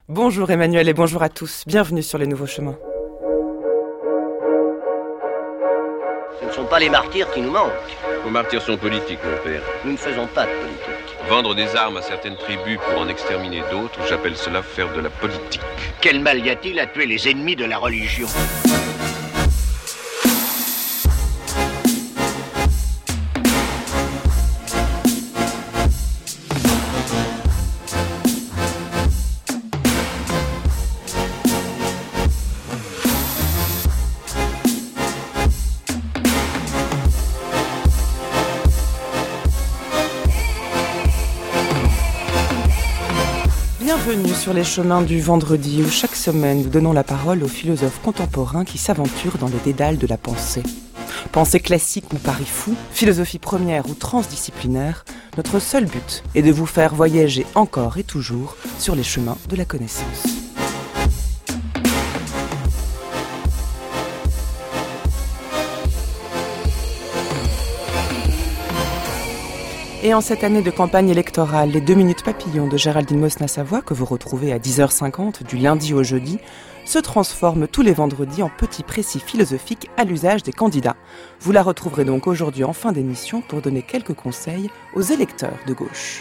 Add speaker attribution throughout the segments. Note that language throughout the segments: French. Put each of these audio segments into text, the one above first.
Speaker 1: Bonjour Emmanuel et bonjour à tous. Bienvenue sur les nouveaux chemins.
Speaker 2: Ce ne sont pas les martyrs qui nous manquent.
Speaker 3: Vos martyrs sont politiques, mon père.
Speaker 2: Nous ne faisons pas de politique.
Speaker 3: Vendre des armes à certaines tribus pour en exterminer d'autres, j'appelle cela faire de la politique.
Speaker 2: Quel mal y a-t-il à tuer les ennemis de la religion ?
Speaker 1: Bienvenue sur les chemins du vendredi où chaque semaine nous donnons la parole aux philosophes contemporains qui s'aventurent dans les dédales de la pensée. Pensée classique ou pari fou, philosophie première ou transdisciplinaire, notre seul but est de vous faire voyager encore et toujours sur les chemins de la connaissance. Et en cette année de campagne électorale, les 2 minutes papillons de Géraldine Mosna-Savoie, que vous retrouvez à 10h50 du lundi au jeudi, se transforment tous les vendredis en petits précis philosophiques à l'usage des candidats. Vous la retrouverez donc aujourd'hui en fin d'émission pour donner quelques conseils aux électeurs de gauche.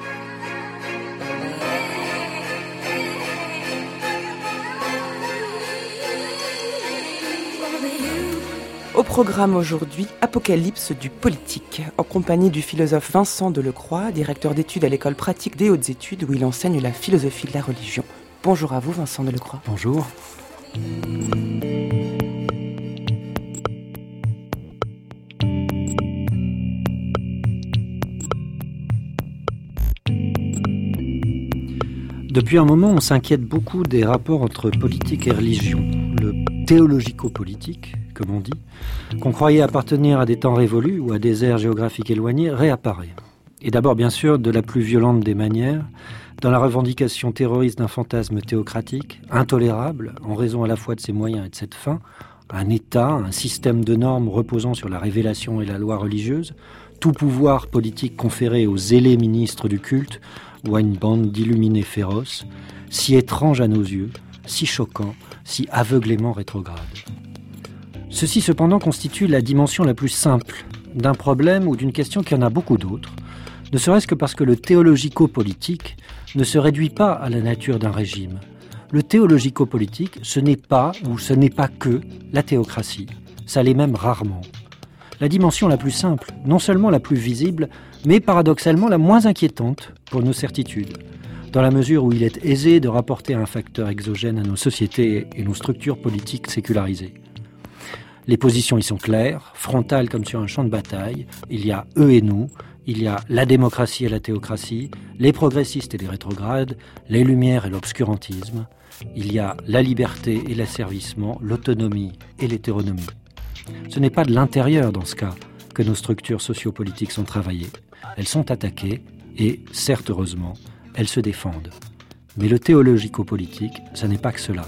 Speaker 1: Au programme aujourd'hui, Apocalypse du politique, en compagnie du philosophe Vincent Delecroix, directeur d'études à l'école pratique des hautes études où il enseigne la philosophie de la religion. Bonjour à vous Vincent Delecroix.
Speaker 4: Bonjour. Depuis un moment, on s'inquiète beaucoup des rapports entre politique et religion. Le théologico-politique, comme on dit, qu'on croyait appartenir à des temps révolus ou à des aires géographiques éloignées, réapparaît. Et d'abord, bien sûr, de la plus violente des manières, dans la revendication terroriste d'un fantasme théocratique, intolérable, en raison à la fois de ses moyens et de cette fin, un État, un système de normes reposant sur la révélation et la loi religieuse, tout pouvoir politique conféré aux zélés ministres du culte ou à une bande d'illuminés féroces, si étrange à nos yeux, si choquant, si aveuglément rétrograde. Ceci cependant constitue la dimension la plus simple d'un problème ou d'une question qui en a beaucoup d'autres, ne serait-ce que parce que le théologico-politique ne se réduit pas à la nature d'un régime. Le théologico-politique, ce n'est pas ou ce n'est pas que la théocratie. Ça l'est même rarement. La dimension la plus simple, non seulement la plus visible, mais paradoxalement la moins inquiétante pour nos certitudes, dans la mesure où il est aisé de rapporter un facteur exogène à nos sociétés et nos structures politiques sécularisées. Les positions y sont claires, frontales comme sur un champ de bataille. Il y a eux et nous, il y a la démocratie et la théocratie, les progressistes et les rétrogrades, les lumières et l'obscurantisme. Il y a la liberté et l'asservissement, l'autonomie et l'hétéronomie. Ce n'est pas de l'intérieur, dans ce cas, que nos structures sociopolitiques sont travaillées. Elles sont attaquées et, certes heureusement, elles se défendent. Mais le théologico-politique, ce n'est pas que cela.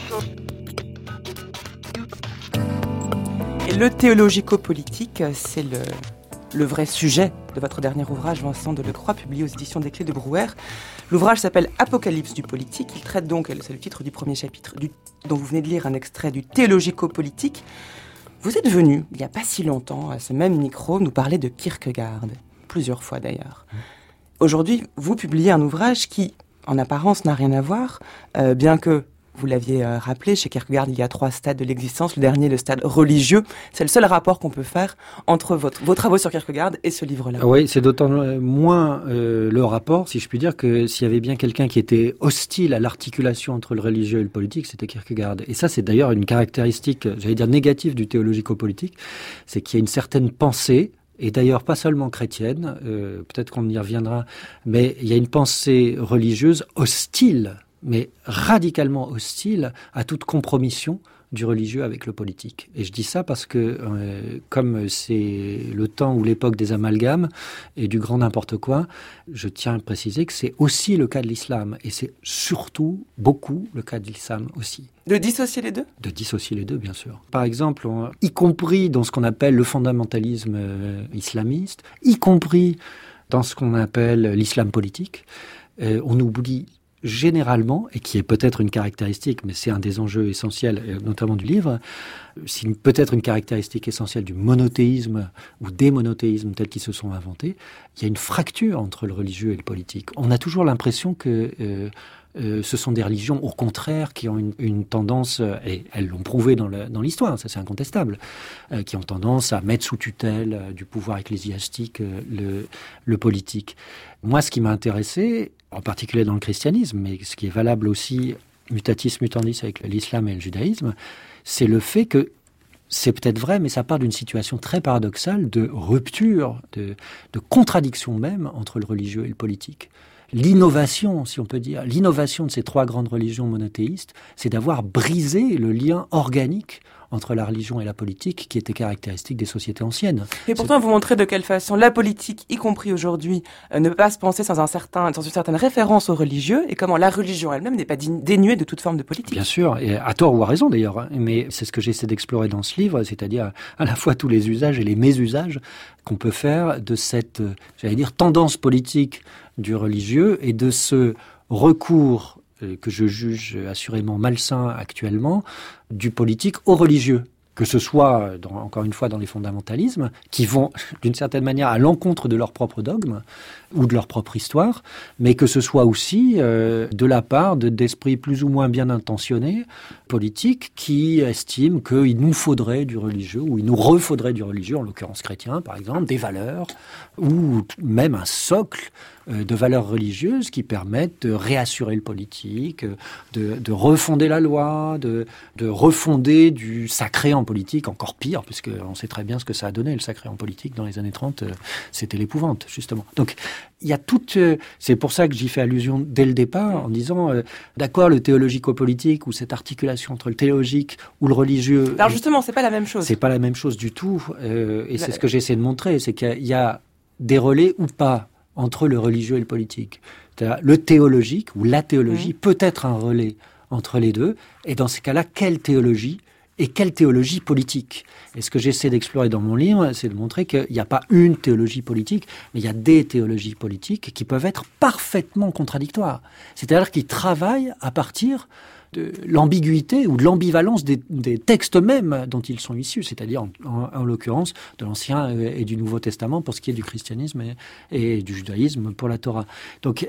Speaker 1: Et le théologico-politique, c'est le vrai sujet de votre dernier ouvrage, Vincent Delecroix, publié aux éditions des Clés de Brouwer. L'ouvrage s'appelle Apocalypse du politique. Il traite donc, c'est le titre du premier chapitre, dont vous venez de lire un extrait du théologico-politique. Vous êtes venu, il n'y a pas si longtemps, à ce même micro, nous parler de Kierkegaard, plusieurs fois d'ailleurs. Aujourd'hui, vous publiez un ouvrage qui, en apparence, n'a rien à voir, bien que, vous l'aviez rappelé, chez Kierkegaard, il y a 3 stades de l'existence. Le dernier, le stade religieux. C'est le seul rapport qu'on peut faire entre vos travaux sur Kierkegaard et ce livre-là.
Speaker 4: Oui, c'est d'autant moins le rapport, si je puis dire, que s'il y avait bien quelqu'un qui était hostile à l'articulation entre le religieux et le politique, c'était Kierkegaard. Et ça, c'est d'ailleurs une caractéristique, j'allais dire négative du théologico-politique, c'est qu'il y a une certaine pensée, et d'ailleurs pas seulement chrétienne, peut-être qu'on y reviendra, mais il y a une pensée religieuse hostile, mais radicalement hostile à toute compromission du religieux avec le politique. Et je dis ça parce que, comme c'est le temps ou l'époque des amalgames et du grand n'importe quoi, je tiens à préciser que c'est aussi le cas de l'islam. Et c'est surtout beaucoup le cas de l'islam aussi.
Speaker 1: De dissocier les deux ?
Speaker 4: De dissocier les deux, bien sûr. Par exemple, y compris dans ce qu'on appelle le fondamentalisme islamiste, y compris dans ce qu'on appelle l'islam politique, on oublie généralement, et qui est peut-être une caractéristique, mais c'est un des enjeux essentiels, notamment du livre, c'est peut-être une caractéristique essentielle du monothéisme ou des monothéismes tels qu'ils se sont inventés. Il y a une fracture entre le religieux et le politique. On a toujours l'impression que ce sont des religions, au contraire, qui ont une tendance, et elles l'ont prouvé dans l'histoire, ça c'est incontestable, qui ont tendance à mettre sous tutelle du pouvoir ecclésiastique le politique. Moi, ce qui m'a intéressé, en particulier dans le christianisme, mais ce qui est valable aussi mutatis mutandis avec l'islam et le judaïsme, c'est le fait que c'est peut-être vrai, mais ça part d'une situation très paradoxale de rupture, de contradiction même entre le religieux et le politique. L'innovation, si on peut dire, l'innovation de ces trois grandes religions monothéistes, c'est d'avoir brisé le lien organique entre la religion et la politique qui était caractéristique des sociétés anciennes.
Speaker 1: Et pourtant, vous montrez de quelle façon la politique, y compris aujourd'hui, ne peut pas se penser sans une certaine référence aux religieux, et comment la religion elle-même n'est pas dénuée de toute forme de politique.
Speaker 4: Bien sûr, et à tort ou à raison d'ailleurs, mais c'est ce que j'essaie d'explorer dans ce livre, c'est-à-dire à la fois tous les usages et les mésusages qu'on peut faire de cette, tendance politique du religieux et de ce recours que je juge assurément malsain actuellement, du politique au religieux. Que ce soit, encore une fois, dans les fondamentalismes, qui vont, d'une certaine manière, à l'encontre de leur propre dogme ou de leur propre histoire, mais que ce soit aussi de la part d'esprits plus ou moins bien intentionnés, politiques, qui estiment qu'il nous faudrait du religieux, ou il nous refaudrait du religieux, en l'occurrence chrétien, par exemple, des valeurs, ou même un socle de valeurs religieuses qui permettent de réassurer le politique, de refonder la loi, de refonder du sacré en politique, encore pire, puisqu'on sait très bien ce que ça a donné, le sacré en politique, dans les années 30, c'était l'épouvante, justement. Donc, il y a c'est pour ça que j'y fais allusion dès le départ, en disant, d'accord, le théologico-politique, ou cette articulation entre le théologique ou le religieux...
Speaker 1: Alors justement, c'est pas la même chose.
Speaker 4: C'est pas la même chose du tout, et c'est ce que j'essaie de montrer, c'est qu'il y a des relais ou pas entre le religieux et le politique. C'est-à-dire, le théologique, ou la théologie, peut être un relais entre les deux, et dans ces cas-là, quelle théologie et quelle théologie politique. Et ce que j'essaie d'explorer dans mon livre, c'est de montrer qu'il n'y a pas une théologie politique, mais il y a des théologies politiques qui peuvent être parfaitement contradictoires. C'est-à-dire qu'ils travaillent à partir de l'ambiguïté ou de l'ambivalence des textes mêmes dont ils sont issus, c'est-à-dire en l'occurrence de l'Ancien et du Nouveau Testament pour ce qui est du christianisme et du judaïsme pour la Torah. Donc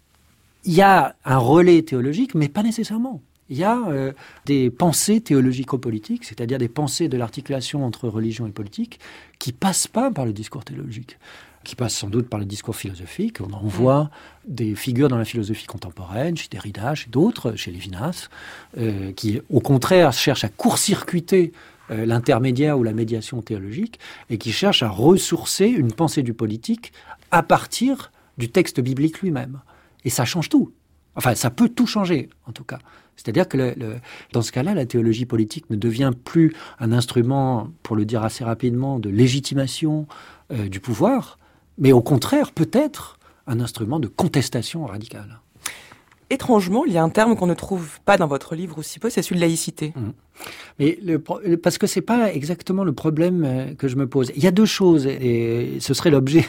Speaker 4: il y a un relais théologique, mais pas nécessairement. Il y a des pensées théologico-politiques, c'est-à-dire des pensées de l'articulation entre religion et politique, qui passent pas par le discours théologique, qui passent sans doute par le discours philosophique. On en voit des figures dans la philosophie contemporaine, chez Derrida, chez d'autres, chez Lévinas, qui au contraire cherchent à court-circuiter l'intermédiaire ou la médiation théologique, et qui cherchent à ressourcer une pensée du politique à partir du texte biblique lui-même. Et ça change tout. Enfin, ça peut tout changer, en tout cas. C'est-à-dire que dans ce cas-là, la théologie politique ne devient plus un instrument, pour le dire assez rapidement, de légitimation du pouvoir, mais au contraire, peut-être un instrument de contestation radicale.
Speaker 1: Étrangement, il y a un terme qu'on ne trouve pas dans votre livre aussi peu, c'est celui de laïcité.
Speaker 4: Mais parce que c'est pas exactement le problème que je me pose. Il y a deux choses, et ce serait l'objet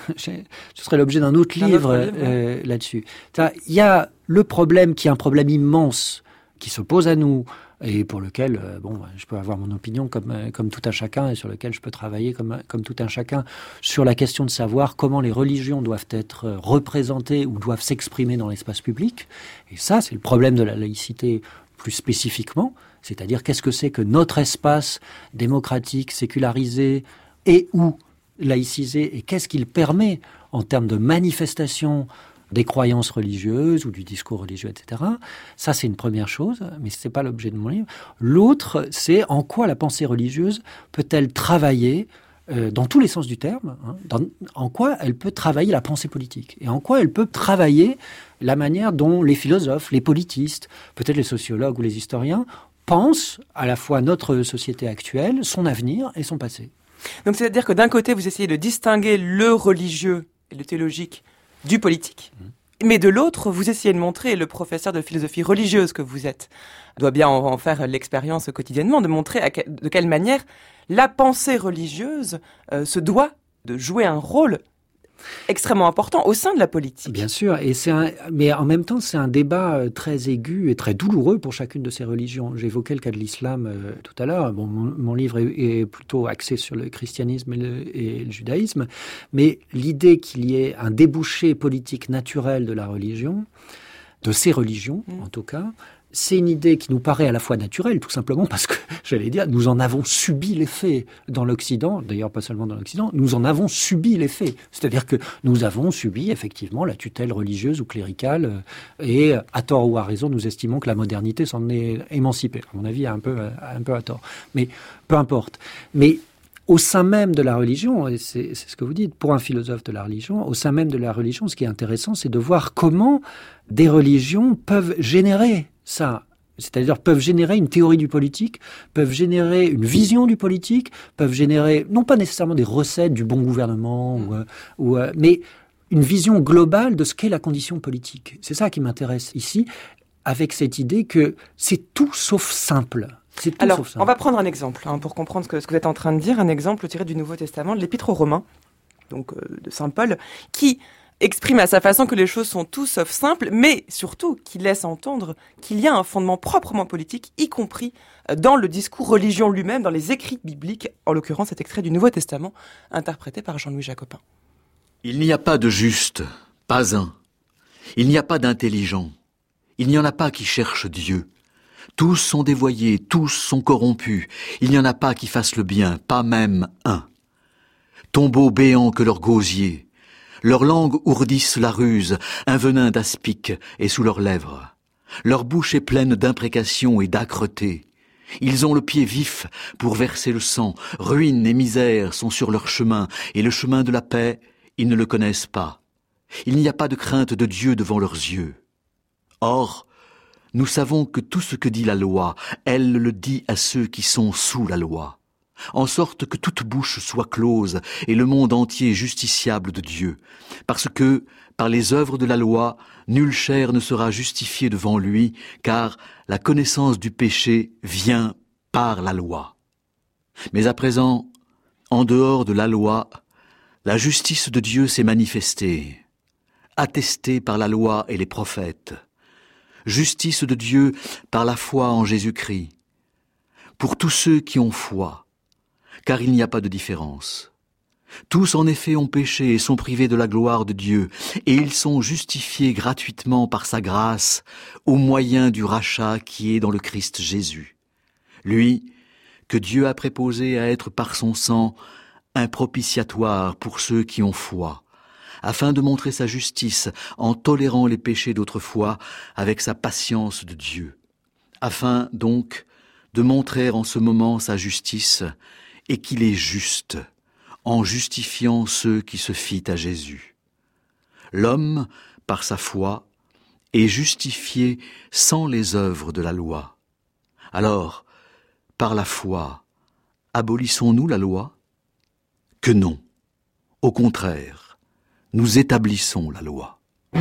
Speaker 4: d'un autre livre là-dessus. Il y a le problème qui est un problème immense qui se pose à nous et pour lequel je peux avoir mon opinion comme tout un chacun et sur lequel je peux travailler comme tout un chacun sur la question de savoir comment les religions doivent être représentées ou doivent s'exprimer dans l'espace public. Et ça, c'est le problème de la laïcité plus spécifiquement, c'est-à-dire qu'est-ce que c'est que notre espace démocratique, sécularisé et ou laïcisé, et qu'est-ce qu'il permet en termes de manifestation des croyances religieuses ou du discours religieux, etc. Ça, c'est une première chose, mais ce n'est pas l'objet de mon livre. L'autre, c'est en quoi la pensée religieuse peut-elle travailler, dans tous les sens du terme, en quoi elle peut travailler la pensée politique, et en quoi elle peut travailler la manière dont les philosophes, les politistes, peut-être les sociologues ou les historiens, pensent à la fois notre société actuelle, son avenir et son passé.
Speaker 1: Donc c'est-à-dire que d'un côté, vous essayez de distinguer le religieux et le théologique du politique, mais de l'autre, vous essayez de montrer, et le professeur de philosophie religieuse que vous êtes doit bien en faire l'expérience quotidiennement, de montrer de quelle manière la pensée religieuse se doit de jouer un rôle extrêmement important au sein de la politique.
Speaker 4: Bien sûr, mais en même temps, c'est un débat très aigu et très douloureux pour chacune de ces religions. J'évoquais le cas de l'islam tout à l'heure. Bon, mon livre est plutôt axé sur le christianisme et le judaïsme, mais l'idée qu'il y ait un débouché politique naturel de la religion, de ces religions en tout cas, c'est une idée qui nous paraît à la fois naturelle, tout simplement parce que, j'allais dire, nous en avons subi l'effet dans l'Occident, d'ailleurs pas seulement dans l'Occident, nous en avons subi l'effet. C'est-à-dire que nous avons subi effectivement la tutelle religieuse ou cléricale, et à tort ou à raison, nous estimons que la modernité s'en est émancipée. À mon avis, un peu à tort. Mais peu importe. Mais au sein même de la religion, et c'est ce que vous dites, pour un philosophe de la religion, au sein même de la religion, ce qui est intéressant, c'est de voir comment des religions peuvent générer ça. C'est-à-dire peuvent générer une théorie du politique, peuvent générer une vision du politique, peuvent générer, non pas nécessairement des recettes du bon gouvernement, mais une vision globale de ce qu'est la condition politique. C'est ça qui m'intéresse ici, avec cette idée que c'est tout sauf simple.
Speaker 1: Alors, on va prendre un exemple pour comprendre ce que vous êtes en train de dire, un exemple tiré du Nouveau Testament, de l'Épître aux Romains, donc de Saint Paul, qui exprime à sa façon que les choses sont tout sauf simples, mais surtout qui laisse entendre qu'il y a un fondement proprement politique, y compris dans le discours religion lui-même, dans les écrits bibliques, en l'occurrence cet extrait du Nouveau Testament, interprété par Jean-Louis Jacopin.
Speaker 5: Il n'y a pas de juste, pas un. Il n'y a pas d'intelligent. Il n'y en a pas qui cherchent Dieu. Tous sont dévoyés, tous sont corrompus. Il n'y en a pas qui fassent le bien, pas même un. Tombeaux béants que leurs gosiers. Leurs langues ourdissent la ruse, un venin d'aspic est sous leurs lèvres. Leur bouche est pleine d'imprécations et d'âcreté. Ils ont le pied vif pour verser le sang. Ruine et misère sont sur leur chemin, et le chemin de la paix, ils ne le connaissent pas. Il n'y a pas de crainte de Dieu devant leurs yeux. Or, nous savons que tout ce que dit la loi, elle le dit à ceux qui sont sous la loi, en sorte que toute bouche soit close et le monde entier justiciable de Dieu, parce que, par les œuvres de la loi, nulle chair ne sera justifiée devant lui, car la connaissance du péché vient par la loi. Mais à présent, en dehors de la loi, la justice de Dieu s'est manifestée, attestée par la loi et les prophètes. Justice de Dieu par la foi en Jésus-Christ, pour tous ceux qui ont foi, car il n'y a pas de différence. Tous en effet ont péché et sont privés de la gloire de Dieu, et ils sont justifiés gratuitement par sa grâce, au moyen du rachat qui est dans le Christ Jésus. Lui, que Dieu a préposé à être par son sang un propitiatoire pour ceux qui ont foi, afin de montrer sa justice en tolérant les péchés d'autrefois avec sa patience de Dieu, afin donc de montrer en ce moment sa justice et qu'il est juste en justifiant ceux qui se fient à Jésus. L'homme, par sa foi, est justifié sans les œuvres de la loi. Alors, par la foi, abolissons-nous la loi ? Que non. Au contraire, nous établissons la loi.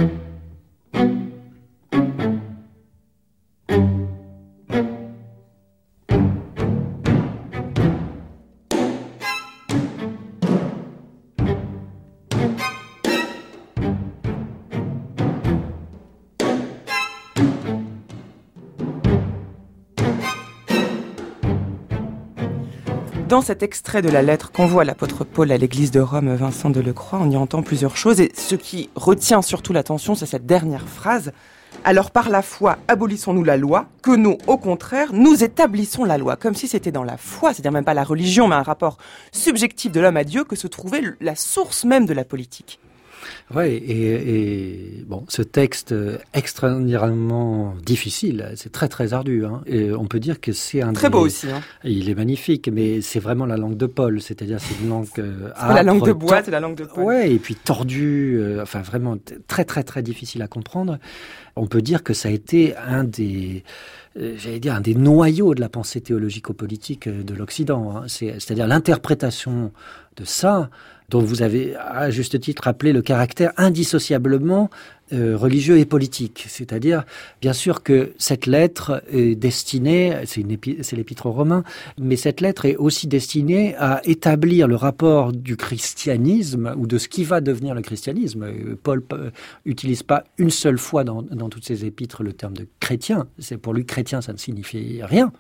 Speaker 1: Dans cet extrait de la lettre qu'envoie l'apôtre Paul à l'église de Rome, Vincent Delecroix, on y entend plusieurs choses. Et ce qui retient surtout l'attention, c'est cette dernière phrase. Alors par la foi, abolissons-nous la loi, que nous, au contraire, nous établissons la loi. Comme si c'était dans la foi, c'est-à-dire même pas la religion, mais un rapport subjectif de l'homme à Dieu, que se trouvait la source même de la politique.
Speaker 4: Oui, et bon, ce texte extraordinairement difficile, c'est très très ardu. Hein, et on peut dire que c'est un
Speaker 1: très beau aussi. Hein.
Speaker 4: Il est magnifique, mais c'est vraiment la langue de Paul, c'est-à-dire c'est une langue
Speaker 1: c'est pas la langue de bois, c'est la langue de Paul.
Speaker 4: Ouais, et puis tordue, enfin vraiment très très très difficile à comprendre. On peut dire que ça a été un des noyaux de la pensée théologico-politique de l'Occident. Hein. C'est-à-dire l'interprétation de ça, dont vous avez à juste titre rappelé le caractère indissociablement religieux et politique. C'est-à-dire, bien sûr que cette lettre est destinée, c'est l'épître aux Romains, mais cette lettre est aussi destinée à établir le rapport du christianisme, ou de ce qui va devenir le christianisme. Paul n'utilise pas une seule fois dans toutes ses épîtres le terme de chrétien. Pour lui, chrétien, ça ne signifie rien.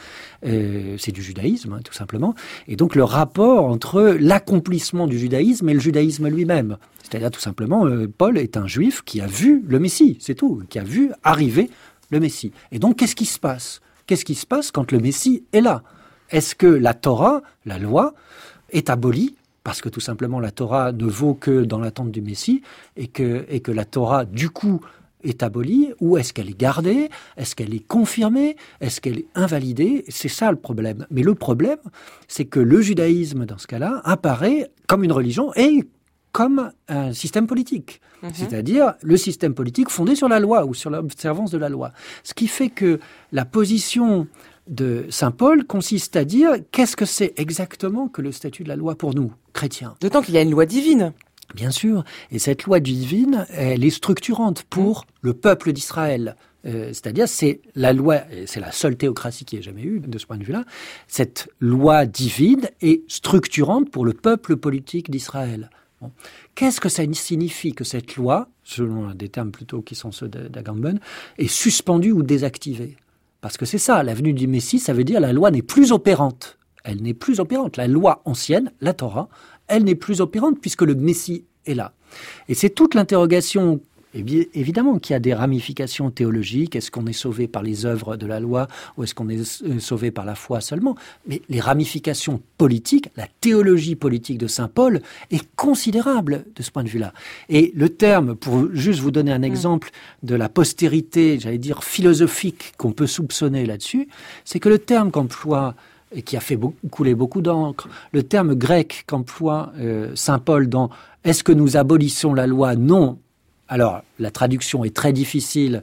Speaker 4: C'est du judaïsme, tout simplement. Et donc, le rapport entre l'accomplissement du judaïsme et le judaïsme lui-même. C'est-à-dire, tout simplement, Paul est un juif qui a vu le Messie, c'est tout, qui a vu arriver le Messie. Et donc, qu'est-ce qui se passe ? Qu'est-ce qui se passe quand le Messie est là ? Est-ce que la Torah, la loi, est abolie ? Parce que tout simplement, la Torah ne vaut que dans l'attente du Messie, et que la Torah, du coup, est abolie, ou est-ce qu'elle est gardée ? Est-ce qu'elle est confirmée ? Est-ce qu'elle est invalidée ? C'est ça le problème. Mais le problème, c'est que le judaïsme, dans ce cas-là, apparaît comme une religion et comme un système politique. C'est-à-dire le système politique fondé sur la loi ou sur l'observance de la loi. Ce qui fait que la position de saint Paul consiste à dire qu'est-ce que c'est exactement que le statut de la loi pour nous, chrétiens.
Speaker 1: D'autant qu'il y a une loi divine.
Speaker 4: Bien sûr, et cette loi divine, elle est structurante pour le peuple d'Israël. C'est-à-dire, c'est la loi, c'est la seule théocratie qu'il y ait jamais eu de ce point de vue-là. Cette loi divine est structurante pour le peuple politique d'Israël. Bon. Qu'est-ce que ça signifie que cette loi, selon des termes plutôt qui sont ceux d'Agamben, est suspendue ou désactivée ? Parce que c'est ça, la venue du Messie, ça veut dire la loi n'est plus opérante. Elle n'est plus opérante. La loi ancienne, la Torah, elle n'est plus opérante puisque le Messie est là. Et c'est toute l'interrogation, évidemment, qu'il y a des ramifications théologiques. Est-ce qu'on est sauvé par les œuvres de la loi ou est-ce qu'on est sauvé par la foi seulement ? Mais les ramifications politiques, la théologie politique de saint Paul est considérable de ce point de vue-là. Et le terme, pour juste vous donner un exemple de la postérité, j'allais dire philosophique qu'on peut soupçonner là-dessus, c'est que le terme qu'emploie et qui a fait couler beaucoup d'encre, le terme grec qu'emploie saint Paul dans « Est-ce que nous abolissons la loi ?» Non. Alors, la traduction est très difficile.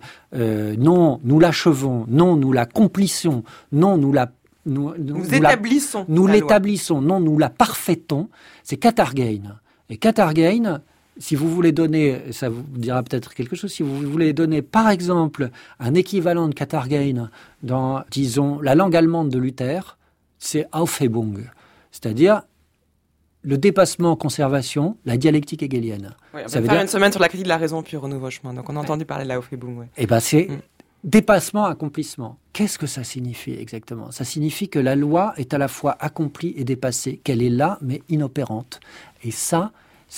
Speaker 4: Non, nous l'achevons. Non, nous l'accomplissons. Non, nous
Speaker 1: établissons.
Speaker 4: Nous l'établissons. Non, nous la parfaitons. C'est katargein. Et katargein, si vous voulez donner, ça vous dira peut-être quelque chose, si vous voulez donner, par exemple, un équivalent de katargein dans, disons, la langue allemande de Luther, c'est Aufhebung, c'est-à-dire le dépassement, conservation, la dialectique hegelienne.
Speaker 1: Oui, on va faire une semaine sur la critique de la raison puis renouveau chemin, donc on a entendu parler de la Aufhebung. Ouais.
Speaker 4: Eh bien, c'est dépassement, accomplissement. Qu'est-ce que ça signifie exactement ? Ça signifie que la loi est à la fois accomplie et dépassée, qu'elle est là, mais inopérante. Et ça,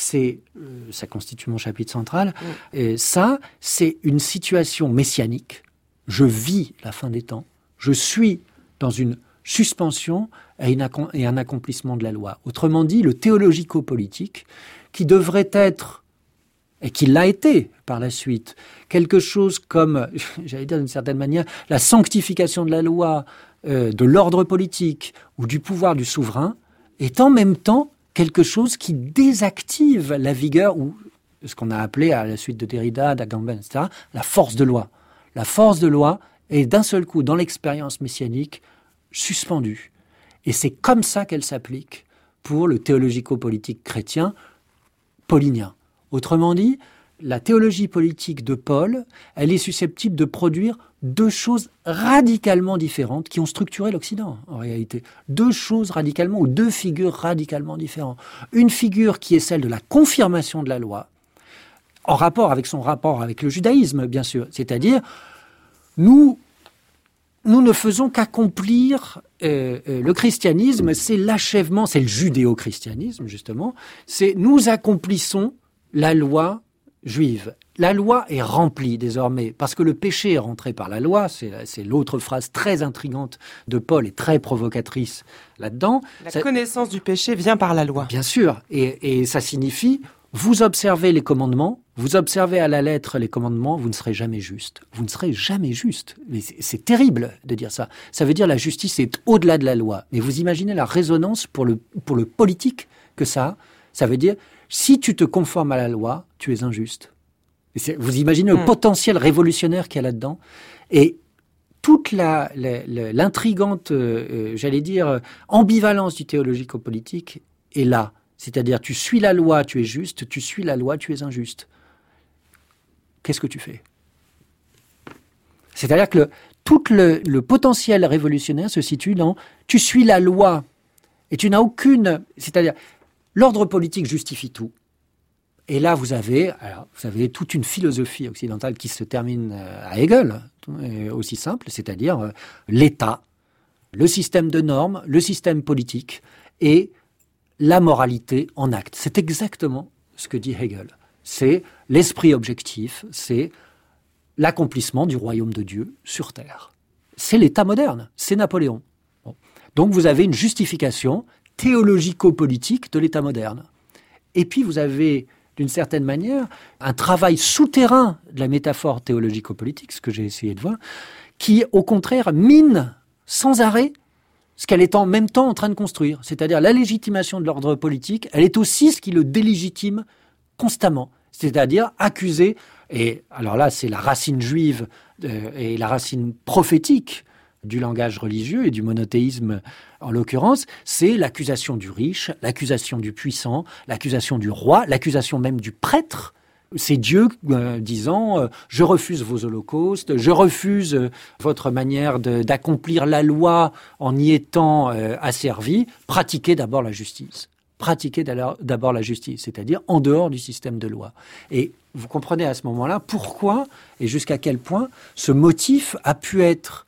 Speaker 4: ça constitue mon chapitre central, et ça, c'est une situation messianique. Je vis la fin des temps, je suis dans une suspension et un accomplissement de la loi. Autrement dit, le théologico-politique, qui devrait être, et qui l'a été par la suite, quelque chose comme, j'allais dire d'une certaine manière, la sanctification de la loi, de l'ordre politique ou du pouvoir du souverain, est en même temps quelque chose qui désactive la vigueur, ou ce qu'on a appelé, à la suite de Derrida, d'Agamben, etc., la force de loi. La force de loi est d'un seul coup, dans l'expérience messianique, suspendue. Et c'est comme ça qu'elle s'applique pour le théologico-politique chrétien paulinien. Autrement dit, la théologie politique de Paul, elle est susceptible de produire deux choses radicalement différentes qui ont structuré l'Occident, en réalité. Deux choses radicalement, ou deux figures radicalement différentes. Une figure qui est celle de la confirmation de la loi, en rapport avec son rapport avec le judaïsme, bien sûr. C'est-à-dire, nous ne faisons qu'accomplir le christianisme, c'est l'achèvement, c'est le judéo-christianisme, justement. C'est nous accomplissons la loi juive. La loi est remplie désormais, parce que le péché est rentré par la loi, c'est l'autre phrase très intrigante de Paul et très provocatrice là-dedans.
Speaker 1: La connaissance du péché vient par la loi.
Speaker 4: Bien sûr, et ça signifie, vous observez les commandements, vous observez à la lettre les commandements, vous ne serez jamais juste. Vous ne serez jamais juste. Mais c'est terrible de dire ça. Ça veut dire la justice est au-delà de la loi. Mais vous imaginez la résonance pour le politique que ça a. Ça veut dire, si tu te conformes à la loi, tu es injuste. Vous imaginez le potentiel révolutionnaire qu'il y a là-dedans. Et toute l'intrigante, j'allais dire, ambivalence du théologico-politique est là. C'est-à-dire, tu suis la loi, tu es juste, tu suis la loi, tu es injuste.
Speaker 6: qu'est-ce que tu fais ? C'est-à-dire que tout le potentiel révolutionnaire se situe dans « tu suis la loi » et tu n'as aucune... C'est-à-dire, l'ordre politique justifie tout. Et là, vous avez toute une philosophie occidentale qui se termine à Hegel, aussi simple, c'est-à-dire l'État, le système de normes, le système politique et la moralité en acte. C'est exactement ce que dit Hegel. C'est l'esprit objectif, c'est l'accomplissement du royaume de Dieu sur terre. C'est l'État moderne, c'est Napoléon. Bon. Donc vous avez une justification théologico-politique de l'État moderne. Et puis vous avez, d'une certaine manière, un travail souterrain de la métaphore théologico-politique, ce que j'ai essayé de voir, qui, au contraire, mine sans arrêt ce qu'elle est en même temps en train de construire. C'est-à-dire la légitimation de l'ordre politique, elle est aussi ce qui le délégitime constamment. C'est-à-dire accuser, et alors là, c'est la racine juive et la racine prophétique du langage religieux et du monothéisme en l'occurrence, c'est l'accusation du riche, l'accusation du puissant, l'accusation du roi, l'accusation même du prêtre. C'est Dieu disant « je refuse vos holocaustes, je refuse votre manière d'accomplir la loi en y étant asservi, pratiquez d'abord la justice. » Pratiquer d'abord la justice, c'est-à-dire en dehors du système de loi. Et vous comprenez à ce moment-là pourquoi et jusqu'à quel point ce motif a pu être,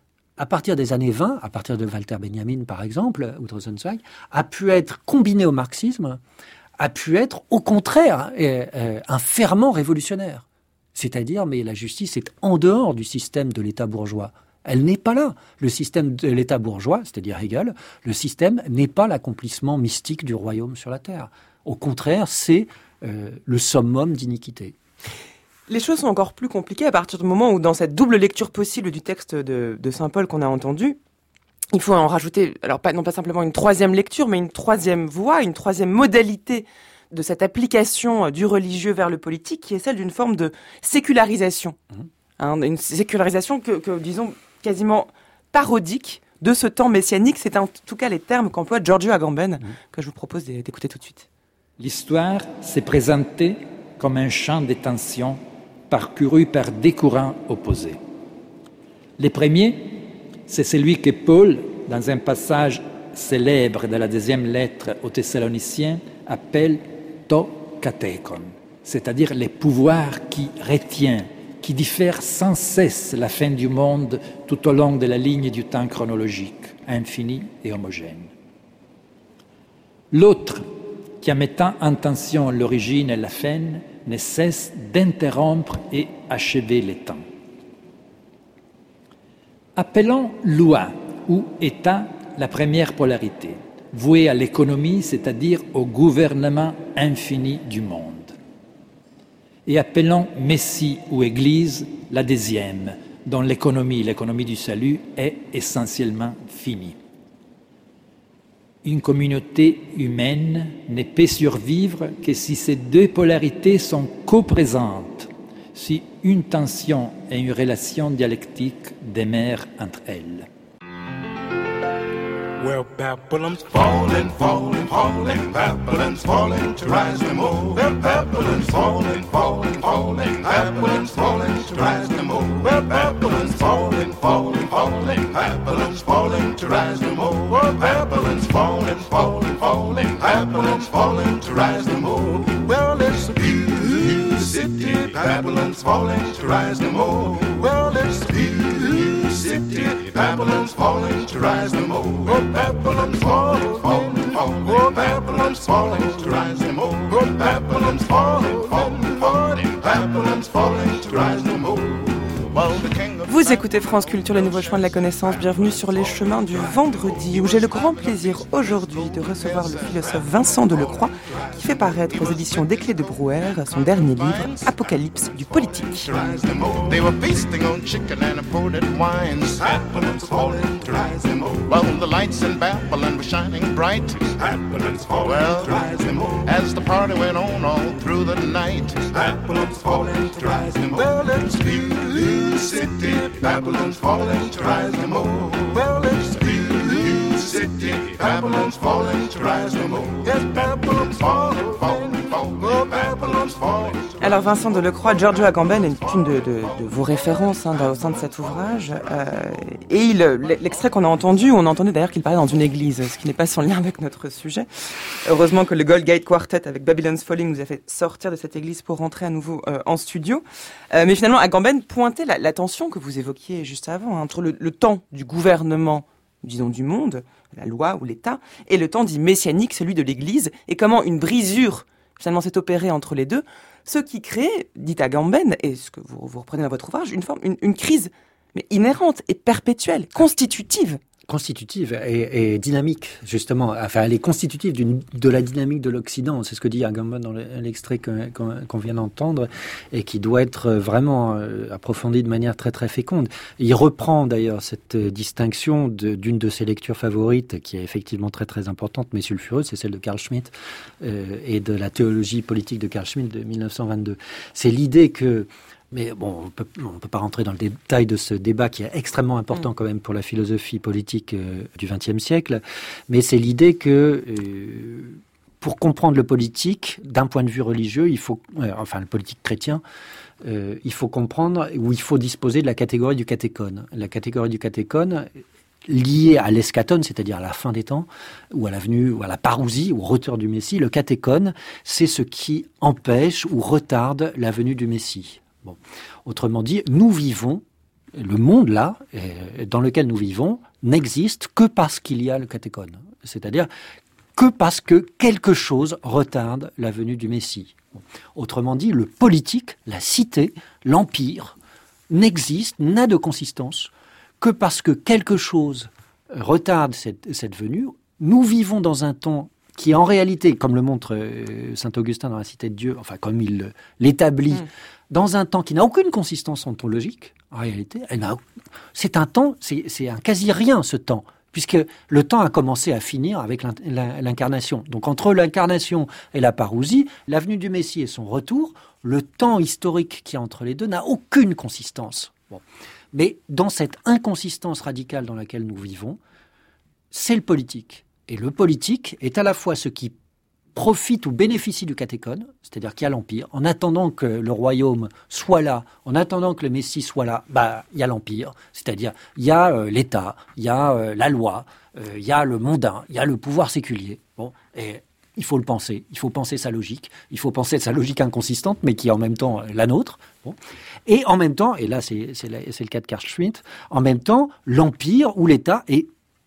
Speaker 6: à partir des années 20, à partir de Walter Benjamin par exemple, ou de Rosenzweig, a pu être combiné au marxisme, a pu être au contraire un ferment révolutionnaire. C'est-à-dire, mais la justice est en dehors du système de l'État bourgeois. Elle n'est pas là. Le système de l'État bourgeois, c'est-à-dire Hegel, le système n'est pas l'accomplissement mystique du royaume sur la terre. Au contraire, c'est le summum d'iniquité.
Speaker 1: Les choses sont encore plus compliquées à partir du moment où, dans cette double lecture possible du texte de Saint Paul qu'on a entendu, il faut en rajouter, alors non pas simplement une troisième lecture, mais une troisième voie, une troisième modalité de cette application du religieux vers le politique, qui est celle d'une forme de sécularisation. Une sécularisation que disons, quasiment parodique de ce temps messianique. C'est en tout cas les termes qu'emploie Giorgio Agamben, que je vous propose d'écouter tout de suite.
Speaker 7: L'histoire s'est présentée comme un champ de tension parcouru par des courants opposés. Les premiers, c'est celui que Paul, dans un passage célèbre de la deuxième lettre aux Thessaloniciens, appelle to katekon, c'est-à-dire les pouvoirs qui retiennent, qui diffère sans cesse la fin du monde tout au long de la ligne du temps chronologique, infini et homogène. L'autre, qui en mettant en tension l'origine et la fin, ne cesse d'interrompre et achever les temps. Appelons loi ou État la première polarité, vouée à l'économie, c'est-à-dire au gouvernement infini du monde. Et appelons Messie ou Église la deuxième, dont l'économie du salut, est essentiellement finie. Une communauté humaine ne peut survivre que si ces deux polarités sont coprésentes, si une tension et une relation dialectique demeurent entre elles.
Speaker 8: Well, Babylon's falling, falling, falling. Babylon's falling to rise no more. Well, Babylon's falling, falling, falling. Babylon's falling to rise no more. Well, Babylon's falling, falling, falling. Babylon's falling to rise no more. Well, Babylon's falling, falling, falling. Babylon's falling to rise no more. Well, it's a beautiful city. Babylon's falling to rise no more. Well, it's a beautiful city. Babylon's falling to rise no more. Oh, Babylon's falling, falling, falling. Oh, Babylon's falling to rise no more. Oh, Babylon's falling, falling, falling. Babylon's falling to rise no more.
Speaker 1: Vous écoutez France Culture, les nouveaux chemins de la connaissance. Bienvenue sur les chemins du vendredi, où j'ai le grand plaisir aujourd'hui de recevoir le philosophe Vincent Delecroix, qui fait paraître aux éditions des Clés de Brouwer son dernier livre, Apocalypse du politique.
Speaker 8: They were feasting on chicken and imported wines. Babylon's falling to rise no more. Well, the lights in Babylon were shining bright. Babylon's falling to rise no more. As the party went on all through the night. Babylon's falling to rise no more. Well, it's beautiful city. Babylon's falling to rise no more. Well, it's beautiful city. Babylon's falling to rise no more. Yes, Babylon's falling, falling, falling. Oh, Babylon's falling.
Speaker 1: Alors Vincent Delecroix, Giorgio Agamben est une de vos références au sein de cet ouvrage. Et l'extrait qu'on a entendu, on entendait d'ailleurs qu'il parlait dans une église, ce qui n'est pas sans lien avec notre sujet. Heureusement que le Gold Gate Quartet avec Babylon's Falling nous a fait sortir de cette église pour rentrer à nouveau en studio. Mais finalement, Agamben pointait la tension que vous évoquiez juste avant, entre le temps du gouvernement, disons du monde, la loi ou l'État, et le temps dit messianique, celui de l'église, et comment une brisure finalement s'est opérée entre les deux, ce qui crée, dit Agamben, et ce que vous reprenez dans votre ouvrage, une crise mais inhérente et perpétuelle, constitutive.
Speaker 6: Constitutive et dynamique, justement. Enfin, elle est constitutive de la dynamique de l'Occident. C'est ce que dit Agamben dans l'extrait qu'on vient d'entendre et qui doit être vraiment approfondi de manière très très féconde. Il reprend d'ailleurs cette distinction d'une de ses lectures favorites qui est effectivement très très importante mais sulfureuse, c'est celle de Carl Schmitt et de la théologie politique de Carl Schmitt de 1922. C'est l'idée que mais bon, on peut pas rentrer dans le détail de ce débat qui est extrêmement important quand même pour la philosophie politique du XXe siècle. Mais c'est l'idée que pour comprendre le politique, d'un point de vue religieux, il faut, enfin le politique chrétien, il faut comprendre ou il faut disposer de la catégorie du catéchone. La catégorie du catéchone liée à l'eschaton, c'est-à-dire à la fin des temps, ou à la venue, ou à la parousie, ou au retour du Messie. Le catéchone, c'est ce qui empêche ou retarde la venue du Messie. Bon. Autrement dit, nous vivons, le monde là, dans lequel nous vivons, n'existe que parce qu'il y a le catéchone. C'est-à-dire que parce que quelque chose retarde la venue du Messie. Bon. Autrement dit, le politique, la cité, l'empire, n'existe, n'a de consistance que parce que quelque chose retarde cette venue. Nous vivons dans un temps qui en réalité, comme le montre saint Augustin dans la Cité de Dieu, enfin comme il l'établit, dans un temps qui n'a aucune consistance ontologique, en réalité, c'est un temps, c'est un quasi-rien ce temps, puisque le temps a commencé à finir avec l'incarnation. Donc entre l'incarnation et la parousie, la venue du Messie et son retour, le temps historique qui est entre les deux n'a aucune consistance. Bon. Mais dans cette inconsistance radicale dans laquelle nous vivons, c'est le politique. Et le politique est à la fois ce qui profite ou bénéficie du catéchone, c'est-à-dire qu'il y a l'Empire. En attendant que le royaume soit là, en attendant que le Messie soit là, il y a l'Empire. C'est-à-dire, il y a l'État, il y a la loi, il y a le mondain, il y a le pouvoir séculier. Bon, et il faut le penser. Il faut penser sa logique. Il faut penser sa logique inconsistante, mais qui est en même temps la nôtre. Bon. Et en même temps, et là c'est le cas de Carl Schmitt, en même temps, l'Empire ou l'État est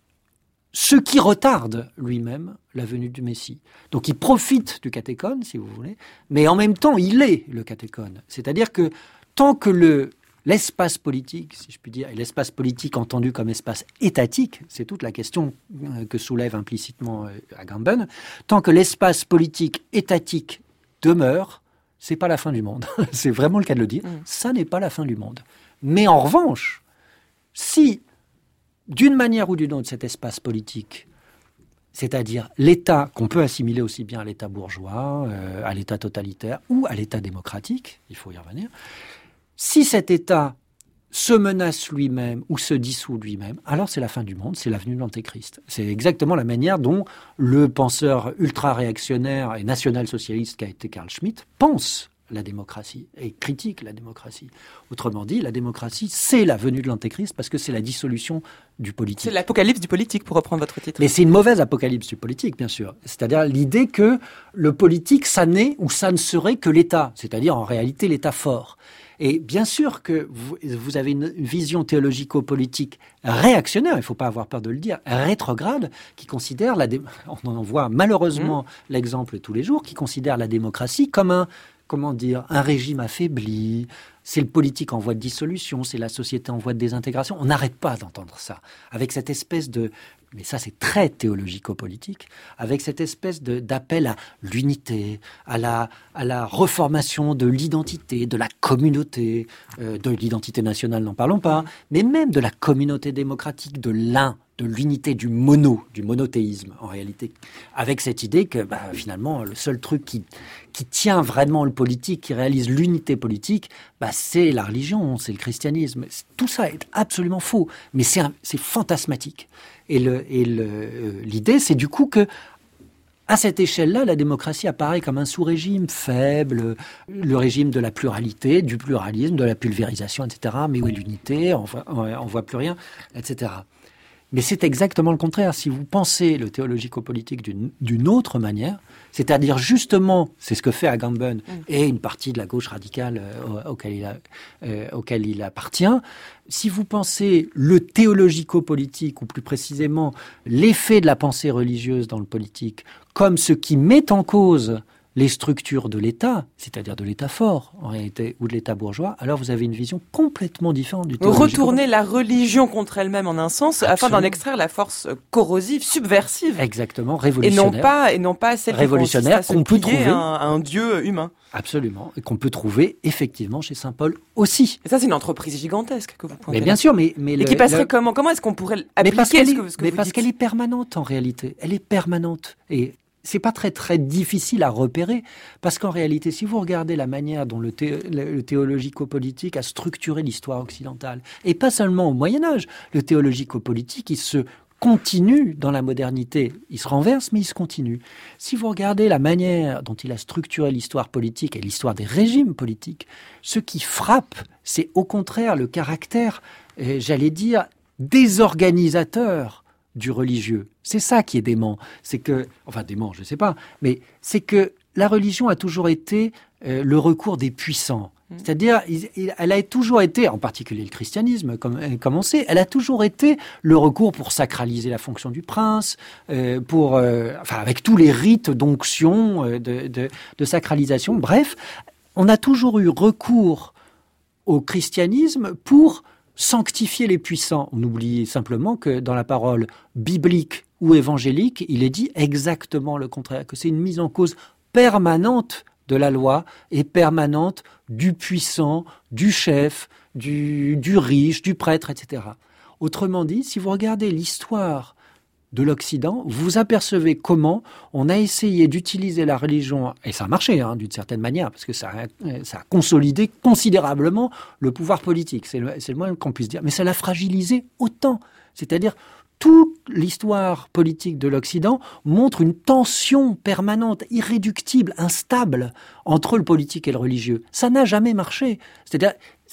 Speaker 6: ce qui retarde lui-même la venue du Messie. Donc il profite du catéchone, si vous voulez, mais en même temps, il est le catéchone. C'est-à-dire que tant que l'espace politique, si je puis dire, et l'espace politique entendu comme espace étatique, c'est toute la question que soulève implicitement Agamben, tant que l'espace politique étatique demeure, c'est pas la fin du monde. C'est vraiment le cas de le dire. Ça n'est pas la fin du monde. Mais en revanche, si d'une manière ou d'une autre, cet espace politique, c'est-à-dire l'État qu'on peut assimiler aussi bien à l'État bourgeois, à l'État totalitaire ou à l'État démocratique, il faut y revenir, si cet État se menace lui-même ou se dissout lui-même, alors c'est la fin du monde, c'est la venue de l'Antéchrist. C'est exactement la manière dont le penseur ultra-réactionnaire et national-socialiste qu'a été Carl Schmitt pense la démocratie et critique la démocratie. Autrement dit, la démocratie, c'est la venue de l'Antéchrist parce que c'est la dissolution du politique.
Speaker 1: C'est l'apocalypse du politique, pour reprendre votre titre.
Speaker 6: Mais c'est une mauvaise apocalypse du politique, bien sûr. C'est-à-dire l'idée que le politique, ça n'est ou ça ne serait que l'État, c'est-à-dire en réalité l'État fort. Et bien sûr que vous avez une vision théologico-politique réactionnaire, il ne faut pas avoir peur de le dire, rétrograde, qui considère on en voit malheureusement l'exemple tous les jours, qui considère la démocratie comme un régime affaibli, c'est le politique en voie de dissolution, c'est la société en voie de désintégration. On n'arrête pas d'entendre ça, avec cette espèce de... Mais ça, c'est très théologico-politique, avec cette espèce d'appel à l'unité, à la reformation de l'identité, de la communauté, de l'identité nationale, n'en parlons pas, mais même de la communauté démocratique, de l'unité du monothéisme, en réalité. Avec cette idée que, finalement, le seul truc qui tient vraiment le politique, qui réalise l'unité politique, c'est la religion, c'est le christianisme. Tout ça est absolument faux, mais c'est fantasmatique. Et l'idée, c'est du coup que À cette échelle-là, la démocratie apparaît comme un sous-régime faible, le régime de la pluralité, du pluralisme, de la pulvérisation, etc. Mais où est l'unité? On voit plus rien, etc. Mais c'est exactement le contraire. Si vous pensez le théologico-politique d'une autre manière, c'est-à-dire justement, c'est ce que fait Agamben et une partie de la gauche radicale auquel il appartient, si vous pensez le théologico-politique, ou plus précisément l'effet de la pensée religieuse dans le politique, comme ce qui met en cause les structures de l'État, c'est-à-dire de l'État fort, en réalité, ou de l'État bourgeois, alors vous avez une vision complètement différente du théologico.
Speaker 1: Retourner la religion contre elle-même en un sens, afin d'en extraire la force corrosive, subversive.
Speaker 6: Exactement, révolutionnaire.
Speaker 1: Et non pas celle
Speaker 6: révolutionnaire
Speaker 1: qui consiste à se plier à un dieu humain.
Speaker 6: Absolument, et qu'on peut trouver effectivement chez saint Paul aussi.
Speaker 1: Et ça, c'est une entreprise gigantesque que vous pointez.
Speaker 6: Mais bien sûr, mais
Speaker 1: et qui passerait comment est-ce qu'on pourrait appliquer ce que vous dites?
Speaker 6: Mais parce qu'elle est permanente en réalité, elle est permanente. Et c'est pas très très difficile à repérer, parce qu'en réalité, si vous regardez la manière dont le théologico-politique a structuré l'histoire occidentale, et pas seulement au Moyen-Âge, le théologico-politique, il se continue dans la modernité. Il se renverse, mais il se continue. Si vous regardez la manière dont il a structuré l'histoire politique et l'histoire des régimes politiques, ce qui frappe, c'est au contraire le caractère, j'allais dire, désorganisateur du religieux. C'est ça qui est dément. C'est que, enfin dément, je sais pas, mais c'est que la religion a toujours été le recours des puissants. C'est-à-dire, elle a toujours été, en particulier le christianisme, comme on sait, elle a toujours été le recours pour sacraliser la fonction du prince, avec tous les rites d'onction, de sacralisation. Bref, on a toujours eu recours au christianisme pour sanctifier les puissants. On oublie simplement que dans la parole biblique ou évangélique, il est dit exactement le contraire, que c'est une mise en cause permanente de la loi et permanente du puissant, du chef, du riche, du prêtre, etc. Autrement dit, si vous regardez l'histoire de l'Occident, vous apercevez comment on a essayé d'utiliser la religion, et ça a marché d'une certaine manière, parce que ça a consolidé considérablement le pouvoir politique, c'est le moins qu'on puisse dire, mais ça l'a fragilisé autant. C'est-à-dire, toute l'histoire politique de l'Occident montre une tension permanente, irréductible, instable entre le politique et le religieux. Ça n'a jamais marché. C'est-à-dire,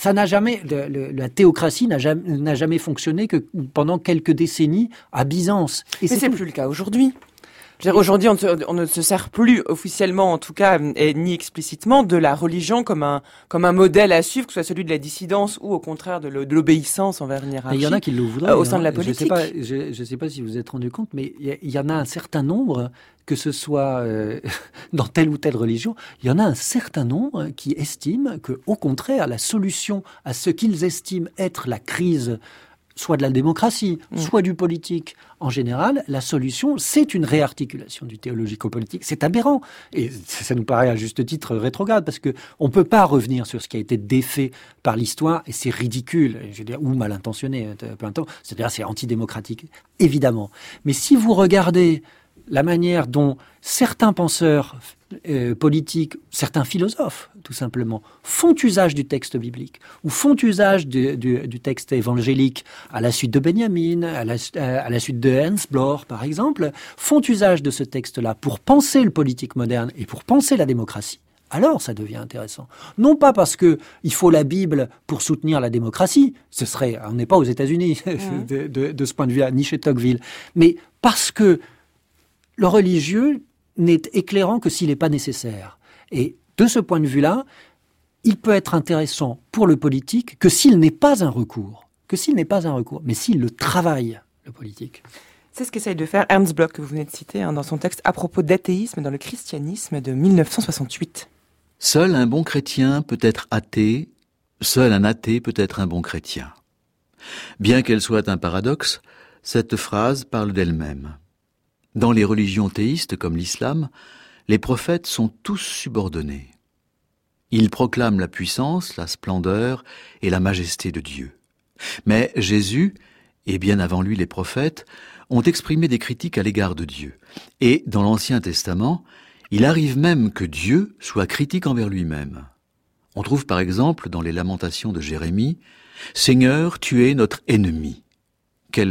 Speaker 6: la théocratie n'a jamais fonctionné que pendant quelques décennies à Byzance.
Speaker 1: Et c'est plus le cas aujourd'hui. Aujourd'hui, on ne se sert plus officiellement, en tout cas, ni explicitement, de la religion comme un modèle à suivre, que ce soit celui de la dissidence ou au contraire de l'obéissance envers une hiérarchie.
Speaker 6: Il y en a qui le voudraient
Speaker 1: au sein de la politique.
Speaker 6: Je ne sais pas si vous vous êtes rendu compte, mais il y en a un certain nombre, que ce soit dans telle ou telle religion, il y en a un certain nombre qui estiment que, au contraire, la solution à ce qu'ils estiment être la crise, soit de la démocratie, soit du politique en général, la solution, c'est une réarticulation du théologico-politique. C'est aberrant. Et ça nous paraît à juste titre rétrograde, parce que on peut pas revenir sur ce qui a été défait par l'histoire, et c'est ridicule, je veux dire, ou mal intentionné, c'est-à-dire c'est antidémocratique, évidemment. Mais si vous regardez la manière dont certains penseurs politiques, certains philosophes, tout simplement, font usage du texte biblique, ou font usage du texte évangélique à la suite de Benjamin, à la suite de Ernst Bloch, par exemple, font usage de ce texte-là pour penser le politique moderne et pour penser la démocratie. Alors ça devient intéressant. Non pas parce que il faut la Bible pour soutenir la démocratie, on n'est pas aux États-Unis de ce point de vue-là, ni chez Tocqueville, mais parce que le religieux n'est éclairant que s'il n'est pas nécessaire. Et de ce point de vue-là, il peut être intéressant pour le politique que s'il n'est pas un recours. Mais s'il le travaille, le politique.
Speaker 1: C'est ce qu'essaye de faire Ernst Bloch, que vous venez de citer, dans son texte à propos d'athéisme dans le christianisme de 1968.
Speaker 5: Seul un bon chrétien peut être athée, seul un athée peut être un bon chrétien. Bien qu'elle soit un paradoxe, cette phrase parle d'elle-même. Dans les religions théistes comme l'islam, les prophètes sont tous subordonnés. Ils proclament la puissance, la splendeur et la majesté de Dieu. Mais Jésus, et bien avant lui les prophètes, ont exprimé des critiques à l'égard de Dieu. Et dans l'Ancien Testament, il arrive même que Dieu soit critique envers lui-même. On trouve par exemple dans les Lamentations de Jérémie « Seigneur, tu es notre ennemi ».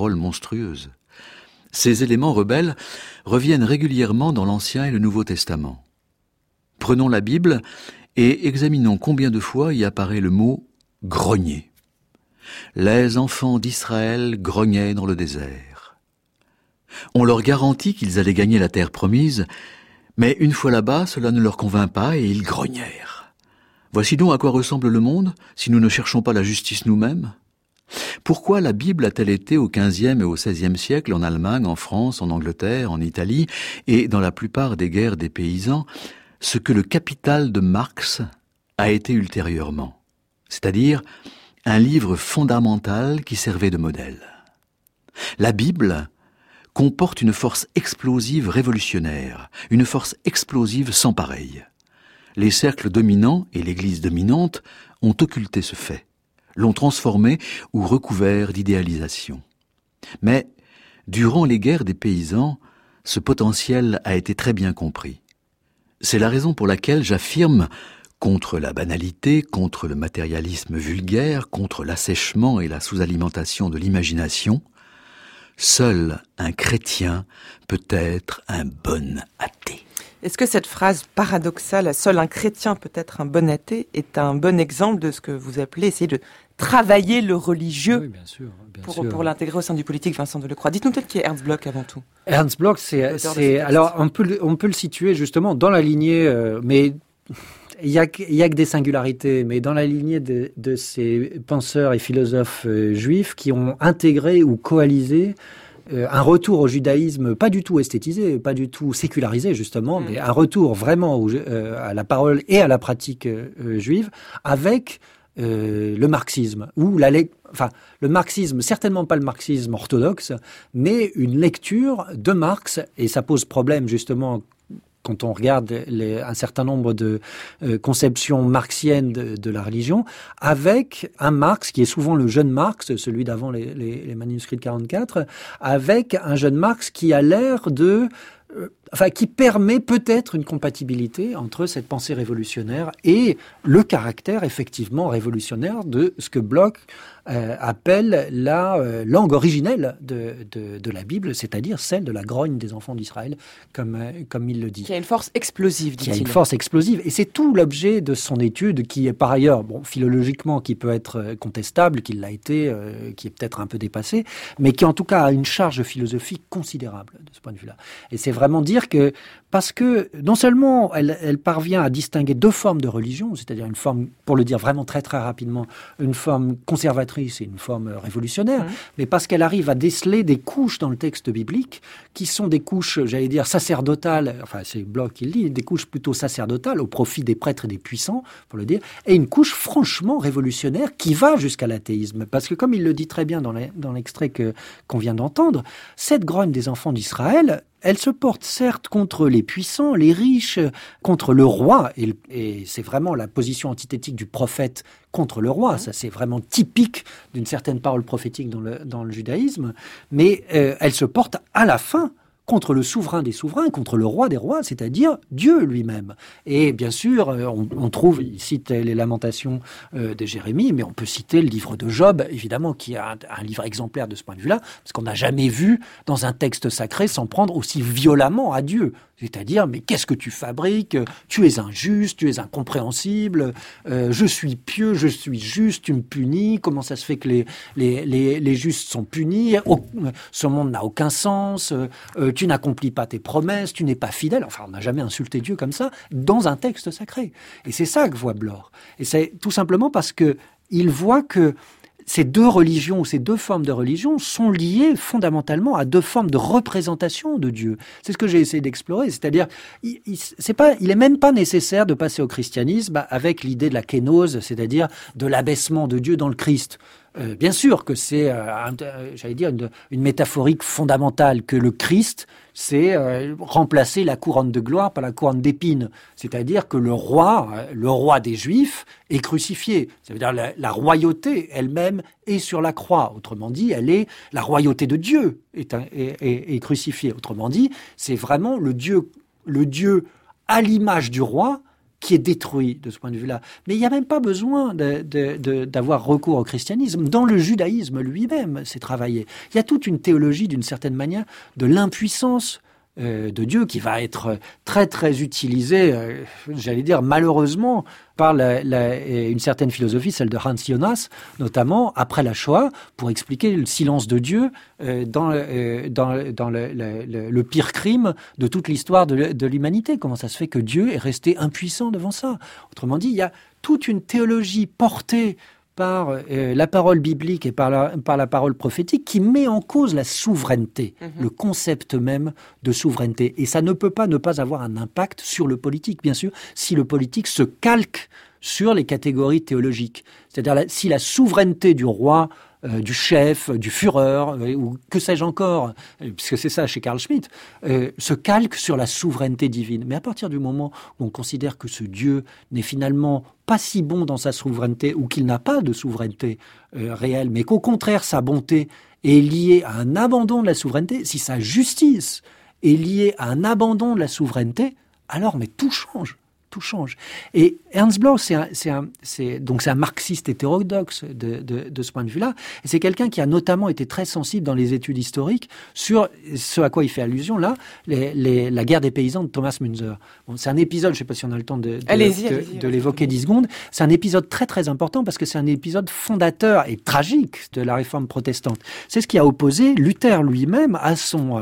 Speaker 5: Quelle parole monstrueuse! Ces éléments rebelles reviennent régulièrement dans l'Ancien et le Nouveau Testament. Prenons la Bible et examinons combien de fois y apparaît le mot « grogner ». Les enfants d'Israël grognaient dans le désert. On leur garantit qu'ils allaient gagner la terre promise, mais une fois là-bas, cela ne leur convint pas et ils grognèrent. Voici donc à quoi ressemble le monde si nous ne cherchons pas la justice nous-mêmes. Pourquoi la Bible a-t-elle été au XVe et au XVIe siècle en Allemagne, en France, en Angleterre, en Italie et dans la plupart des guerres des paysans ce que le Capital de Marx a été ultérieurement, c'est-à-dire un livre fondamental qui servait de modèle. La Bible comporte une force explosive révolutionnaire, une force explosive sans pareille. Les cercles dominants et l'Église dominante ont occulté ce fait, l'ont transformé ou recouvert d'idéalisation. Mais, durant les guerres des paysans, ce potentiel a été très bien compris. C'est la raison pour laquelle j'affirme, contre la banalité, contre le matérialisme vulgaire, contre l'assèchement et la sous-alimentation de l'imagination, seul un chrétien peut être un bon athée.
Speaker 1: Est-ce que cette phrase paradoxale, seul un chrétien peut être un bon athée, est un bon exemple de ce que vous appelez essayer de travailler le religieux
Speaker 6: oui, bien sûr.
Speaker 1: Pour l'intégrer au sein du politique, Vincent Delecroix? Dites-nous peut-être qui est Ernst Bloch avant tout.
Speaker 6: Ernst Bloch, alors on peut le situer justement dans la lignée, mais il y a que des singularités, mais dans la lignée de ces penseurs et philosophes juifs qui ont intégré ou coalisé un retour au judaïsme pas du tout esthétisé, pas du tout sécularisé justement, mais un retour vraiment à la parole et à la pratique juive avec le marxisme, ou le marxisme, certainement pas le marxisme orthodoxe, mais une lecture de Marx, et ça pose problème justement quand on regarde un certain nombre de conceptions marxiennes de la religion, avec un Marx qui est souvent le jeune Marx, celui d'avant les manuscrits de 44, avec un jeune Marx qui a l'air qui permet peut-être une compatibilité entre cette pensée révolutionnaire et le caractère effectivement révolutionnaire de ce que Bloch appelle la langue originelle de la Bible, c'est-à-dire celle de la grogne des enfants d'Israël, comme il le dit.
Speaker 1: Qui a une force explosive, dit-il.
Speaker 6: Qui a une force explosive, et c'est tout l'objet de son étude, qui est par ailleurs, philologiquement, qui peut être contestable, qui l'a été, qui est peut-être un peu dépassé, mais qui en tout cas a une charge philosophique considérable de ce point de vue-là. Et c'est vraiment dire que, parce que non seulement elle parvient à distinguer deux formes de religion, c'est-à-dire une forme, pour le dire vraiment très très rapidement, une forme conservatrice et une forme révolutionnaire, mais parce qu'elle arrive à déceler des couches dans le texte biblique qui sont des couches, j'allais dire, sacerdotales, enfin c'est Bloch qui le dit, des couches plutôt sacerdotales au profit des prêtres et des puissants, pour le dire, et une couche franchement révolutionnaire qui va jusqu'à l'athéisme. Parce que comme il le dit très bien dans l'extrait qu'on vient d'entendre, cette grogne des enfants d'Israël, elle se porte certes contre les puissants, les riches, contre le roi, et c'est vraiment la position antithétique du prophète contre le roi, ça c'est vraiment typique d'une certaine parole prophétique dans le judaïsme, mais elle se porte à la fin contre le souverain des souverains, contre le roi des rois, c'est-à-dire Dieu lui-même. Et bien sûr, on trouve, il cite les Lamentations de Jérémie, mais on peut citer le livre de Job, évidemment, qui est un livre exemplaire de ce point de vue-là, parce qu'on n'a jamais vu dans un texte sacré s'en prendre aussi violemment à Dieu. C'est-à-dire, mais qu'est-ce que tu fabriques? Tu es injuste, tu es incompréhensible, je suis pieux, je suis juste, tu me punis, comment ça se fait que les justes sont punis? Ce monde n'a aucun sens, tu n'accomplis pas tes promesses, tu n'es pas fidèle. Enfin, on n'a jamais insulté Dieu comme ça dans un texte sacré. Et c'est ça que voit Bloch. Et c'est tout simplement parce que il voit que ces deux religions, ces deux formes de religion sont liées fondamentalement à deux formes de représentation de Dieu. C'est ce que j'ai essayé d'explorer. C'est-à-dire, il est même pas nécessaire de passer au christianisme avec l'idée de la kénose, c'est-à-dire de l'abaissement de Dieu dans le Christ. Bien sûr que c'est, j'allais dire, une métaphorique fondamentale, que le Christ, c'est remplacer la couronne de gloire par la couronne d'épines. C'est-à-dire que le roi des Juifs est crucifié. Ça veut dire la royauté elle-même est sur la croix. Autrement dit, la royauté de Dieu est crucifiée. Autrement dit, c'est vraiment le Dieu à l'image du roi qui est détruit de ce point de vue-là. Mais il n'y a même pas besoin d'avoir recours au christianisme. Dans le judaïsme lui-même, c'est travaillé. Il y a toute une théologie, d'une certaine manière, de l'impuissance de Dieu qui va être très très utilisée, j'allais dire malheureusement, par une certaine philosophie, celle de Hans Jonas, notamment après la Shoah, pour expliquer le silence de Dieu dans le pire crime de toute l'histoire de l'humanité. Comment ça se fait que Dieu est resté impuissant devant ça? Autrement dit, il y a toute une théologie portée par la parole biblique et par la parole prophétique qui met en cause la souveraineté, le concept même de souveraineté. Et ça ne peut pas ne pas avoir un impact sur le politique, bien sûr, si le politique se calque sur les catégories théologiques. C'est-à-dire si la souveraineté du roi, du chef, du Führer, ou que sais-je encore, puisque c'est ça chez Carl Schmitt, se calque sur la souveraineté divine. Mais à partir du moment où on considère que ce Dieu n'est finalement pas si bon dans sa souveraineté, ou qu'il n'a pas de souveraineté réelle, mais qu'au contraire sa bonté est liée à un abandon de la souveraineté, si sa justice est liée à un abandon de la souveraineté, alors mais tout change. Tout change. Et Ernst Bloch, c'est un marxiste hétérodoxe de ce point de vue-là. Et c'est quelqu'un qui a notamment été très sensible dans les études historiques sur ce à quoi il fait allusion là, la guerre des paysans de Thomas Münzer. Bon, c'est un épisode, je ne sais pas si on a le temps de l'évoquer 10 secondes. C'est un épisode très très important parce que c'est un épisode fondateur et tragique de la réforme protestante. C'est ce qui a opposé Luther lui-même à son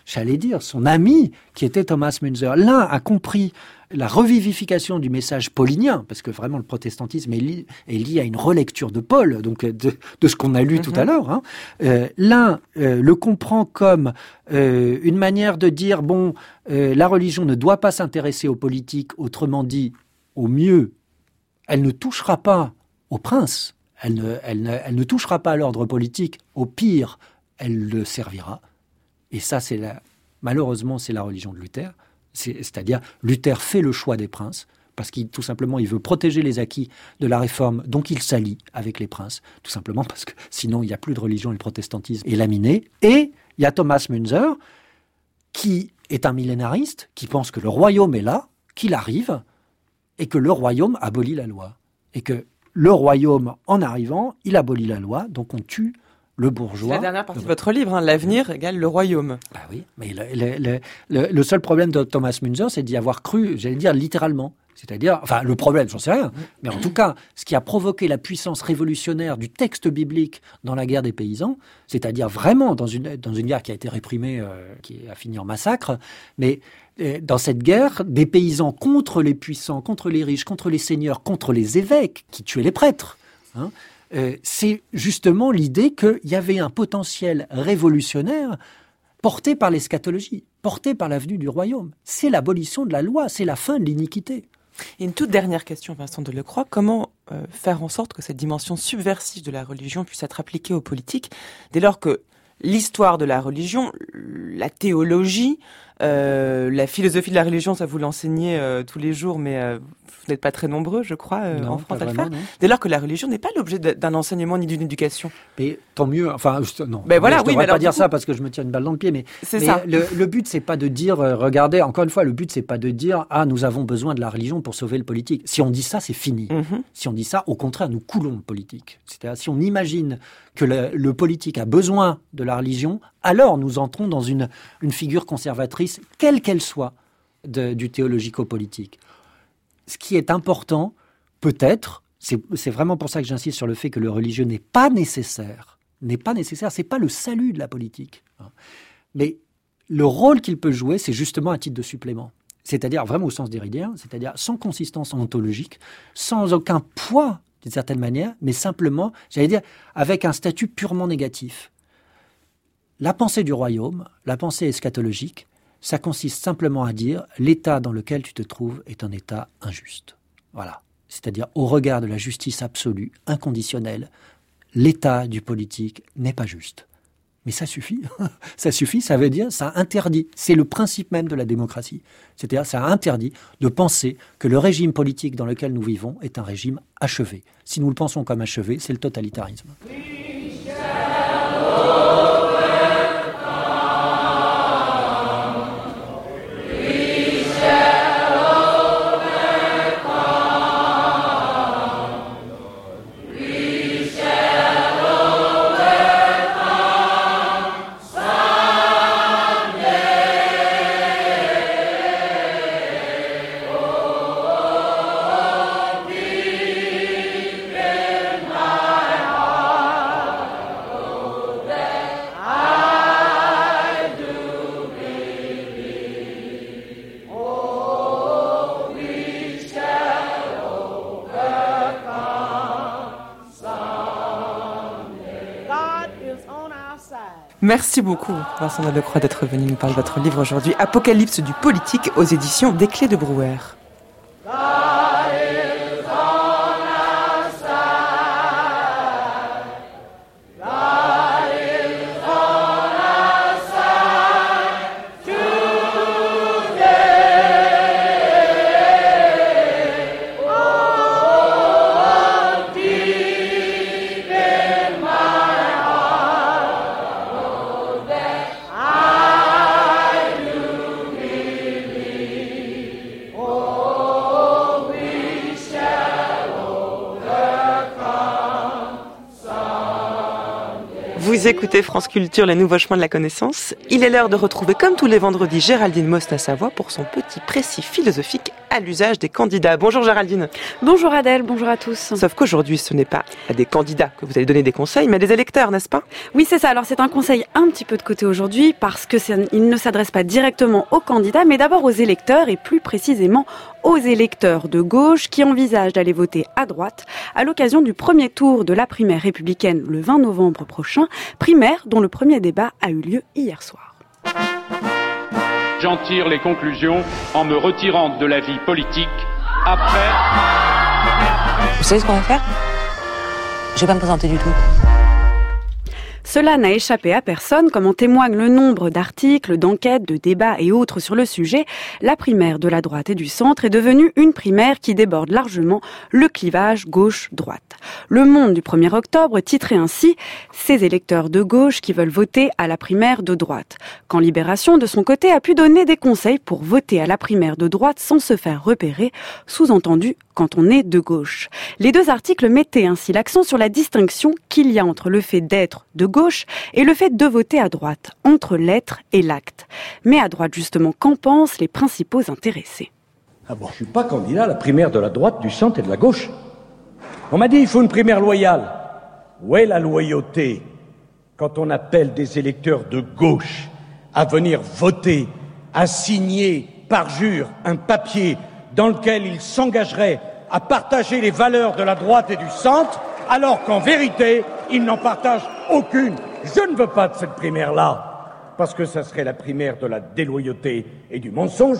Speaker 6: ami qui était Thomas Münzer. L'un a compris la revivification du message paulinien, parce que vraiment le protestantisme est lié à une relecture de Paul, donc de ce qu'on a lu tout à l'heure. Hein. L'un le comprend comme une manière de dire, la religion ne doit pas s'intéresser aux politiques, autrement dit, au mieux, elle ne touchera pas au prince, elle ne touchera pas à l'ordre politique, au pire, elle le servira. Et ça, malheureusement, c'est la religion de Luther. C'est-à-dire, Luther fait le choix des princes, parce qu'il tout simplement, il veut protéger les acquis de la réforme, donc il s'allie avec les princes, tout simplement parce que sinon, il n'y a plus de religion et le protestantisme est laminé. Et il y a Thomas Münzer, qui est un millénariste, qui pense que le royaume est là, qu'il arrive, et que le royaume abolit la loi. Et que le royaume, en arrivant, il abolit la loi, donc on tue le bourgeois.
Speaker 1: C'est la dernière partie de votre livre, l'avenir égale le royaume.
Speaker 6: Ah oui, mais le seul problème de Thomas Münzer, c'est d'y avoir cru, j'allais dire littéralement. C'est-à-dire, enfin, le problème, j'en sais rien, mais en tout cas, ce qui a provoqué la puissance révolutionnaire du texte biblique dans la guerre des paysans, c'est-à-dire vraiment dans une guerre qui a été réprimée, qui a fini en massacre, mais dans cette guerre, des paysans contre les puissants, contre les riches, contre les seigneurs, contre les évêques qui tuaient les prêtres, hein, c'est justement l'idée qu'il y avait un potentiel révolutionnaire porté par l'eschatologie, porté par la venue du royaume. C'est l'abolition de la loi, c'est la fin de l'iniquité.
Speaker 1: Et une toute dernière question, Vincent Delecroix. Comment faire en sorte que cette dimension subversive de la religion puisse être appliquée aux politiques, dès lors que l'histoire de la religion, la théologie, la philosophie de la religion, ça vous l'enseignez tous les jours, mais vous n'êtes pas très nombreux, je crois, en France à le faire. Dès lors que la religion n'est pas l'objet d'un enseignement ni d'une éducation.
Speaker 6: Mais tant mieux. Enfin, non.
Speaker 1: Ben voilà,
Speaker 6: je ne devrais pas dire ça parce que je me tire une balle dans le pied. Mais ça. Le but, c'est pas de dire, regardez, encore une fois, le but, c'est pas de dire, nous avons besoin de la religion pour sauver le politique. Si on dit ça, c'est fini. Si on dit ça, au contraire, nous coulons le politique. C'est-à-dire, si on imagine que le politique a besoin de la religion, alors nous entrons dans une figure conservatrice, quelle qu'elle soit, du théologico-politique. Ce qui est important, peut-être, c'est vraiment pour ça que j'insiste sur le fait que le religieux n'est pas nécessaire, c'est pas le salut de la politique. Mais le rôle qu'il peut jouer, c'est justement un titre de supplément. C'est-à-dire, vraiment au sens déridien, c'est-à-dire sans consistance ontologique, sans aucun poids, d'une certaine manière, mais simplement, j'allais dire, avec un statut purement négatif. La pensée du royaume, la pensée eschatologique, ça consiste simplement à dire l'état dans lequel tu te trouves est un état injuste. Voilà. C'est-à-dire, au regard de la justice absolue, inconditionnelle, l'état du politique n'est pas juste. Mais ça suffit. Ça suffit, ça veut dire, ça interdit. C'est le principe même de la démocratie. C'est-à-dire, ça interdit de penser que le régime politique dans lequel nous vivons est un régime achevé. Si nous le pensons comme achevé, c'est le totalitarisme.
Speaker 1: Merci beaucoup, Vincent Dellecroix, d'être venu nous parler de votre livre aujourd'hui, Apocalypse du politique, aux éditions des Clés de Brouwer. Vous écoutez France Culture, les nouveaux chemins de la connaissance. Il est l'heure de retrouver, comme tous les vendredis, Géraldine Mosna-Savoie pour son petit précis philosophique à l'usage des candidats. Bonjour Géraldine.
Speaker 9: Bonjour Adèle, bonjour à tous.
Speaker 1: Sauf qu'aujourd'hui, ce n'est pas à des candidats que vous allez donner des conseils, mais à des électeurs, n'est-ce pas ?
Speaker 9: Oui, c'est ça. Alors c'est un conseil un petit peu de côté aujourd'hui parce que il ne s'adresse pas directement aux candidats, mais d'abord aux électeurs et plus précisément aux électeurs de gauche qui envisagent d'aller voter à droite à l'occasion du premier tour de la primaire républicaine le 20 novembre prochain, primaire dont le premier débat a eu lieu hier soir.
Speaker 10: J'en tire les conclusions en me retirant de la vie politique après...
Speaker 11: Vous savez ce qu'on va faire ? Je vais pas me présenter du tout.
Speaker 9: Cela n'a échappé à personne, comme en témoigne le nombre d'articles, d'enquêtes, de débats et autres sur le sujet. La primaire de la droite et du centre est devenue une primaire qui déborde largement le clivage gauche-droite. Le Monde du 1er octobre titrait ainsi « Ces électeurs de gauche qui veulent voter à la primaire de droite ». Quand Libération, de son côté, a pu donner des conseils pour voter à la primaire de droite sans se faire repérer, sous-entendu quand on est de gauche. Les deux articles mettaient ainsi l'accent sur la distinction qu'il y a entre le fait d'être de gauche et le fait de voter à droite, entre l'être et l'acte. Mais à droite, justement, qu'en pensent les principaux intéressés ?
Speaker 12: Ah bon, je suis pas candidat à la primaire de la droite, du centre et de la gauche. On m'a dit il faut une primaire loyale. Où est la loyauté quand on appelle des électeurs de gauche à venir voter, à signer par jure un papier dans lequel ils s'engageraient à partager les valeurs de la droite et du centre, alors qu'en vérité, ils n'en partagent aucune. Je ne veux pas de cette primaire-là, parce que ça serait la primaire de la déloyauté et du mensonge.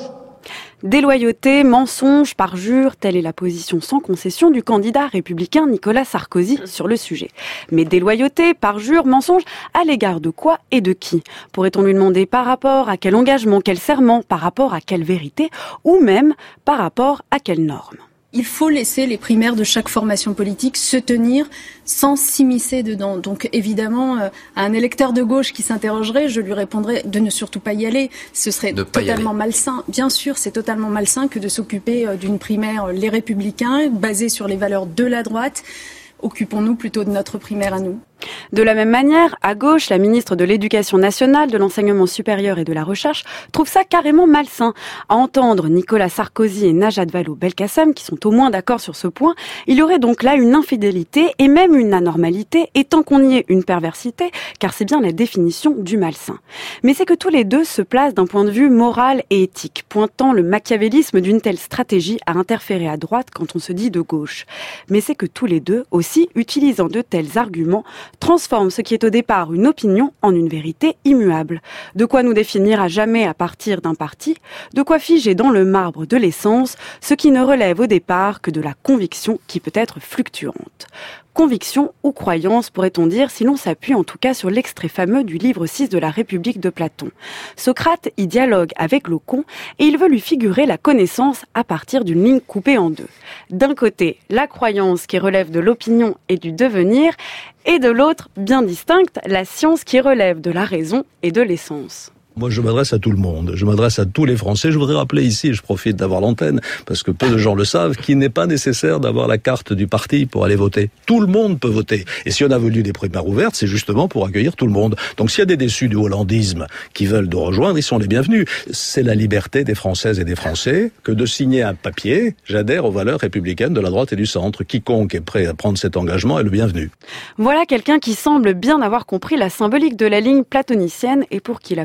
Speaker 9: Déloyauté, mensonge, parjure, telle est la position sans concession du candidat républicain Nicolas Sarkozy sur le sujet. Mais déloyauté, parjure, mensonge, à l'égard de quoi et de qui ? Pourrait-on lui demander par rapport à quel engagement, quel serment, par rapport à quelle vérité, ou même par rapport à quelle norme ?
Speaker 13: Il faut laisser les primaires de chaque formation politique se tenir sans s'immiscer dedans. Donc évidemment, à un électeur de gauche qui s'interrogerait, je lui répondrais de ne surtout pas y aller. Ce serait totalement malsain. Bien sûr, c'est totalement malsain que de s'occuper d'une primaire Les Républicains, basée sur les valeurs de la droite. Occupons-nous plutôt de notre primaire à nous.
Speaker 9: De la même manière, à gauche, la ministre de l'Éducation nationale, de l'Enseignement supérieur et de la Recherche trouve ça carrément malsain. À entendre Nicolas Sarkozy et Najat Vallaud-Belkacem, qui sont au moins d'accord sur ce point, il y aurait donc là une infidélité et même une anormalité, et tant qu'on y est une perversité, car c'est bien la définition du malsain. Mais c'est que tous les deux se placent d'un point de vue moral et éthique, pointant le machiavélisme d'une telle stratégie à interférer à droite quand on se dit de gauche. Mais c'est que tous les deux, aussi, utilisant de tels arguments, transforme ce qui est au départ une opinion en une vérité immuable. De quoi nous définir à jamais à partir d'un parti, de quoi figer dans le marbre de l'essence ce qui ne relève au départ que de la conviction qui peut être fluctuante. Conviction ou croyance, pourrait-on dire, si l'on s'appuie en tout cas sur l'extrait fameux du livre 6 de la République de Platon. Socrate y dialogue avec Locon et il veut lui figurer la connaissance à partir d'une ligne coupée en deux. D'un côté, la croyance qui relève de l'opinion et du devenir, et de l'autre, bien distincte, la science qui relève de la raison et de l'essence.
Speaker 14: Moi, je m'adresse à tout le monde. Je m'adresse à tous les Français. Je voudrais rappeler ici, je profite d'avoir l'antenne, parce que peu de gens le savent, qu'il n'est pas nécessaire d'avoir la carte du parti pour aller voter. Tout le monde peut voter. Et si on a voulu des primaires ouvertes, c'est justement pour accueillir tout le monde. Donc s'il y a des déçus du hollandisme qui veulent nous rejoindre, ils sont les bienvenus. C'est la liberté des Françaises et des Français que de signer un papier. J'adhère aux valeurs républicaines de la droite et du centre. Quiconque est prêt à prendre cet engagement est le bienvenu.
Speaker 9: Voilà quelqu'un qui semble bien avoir compris la symbolique de la ligne platonicienne et pour qui la politique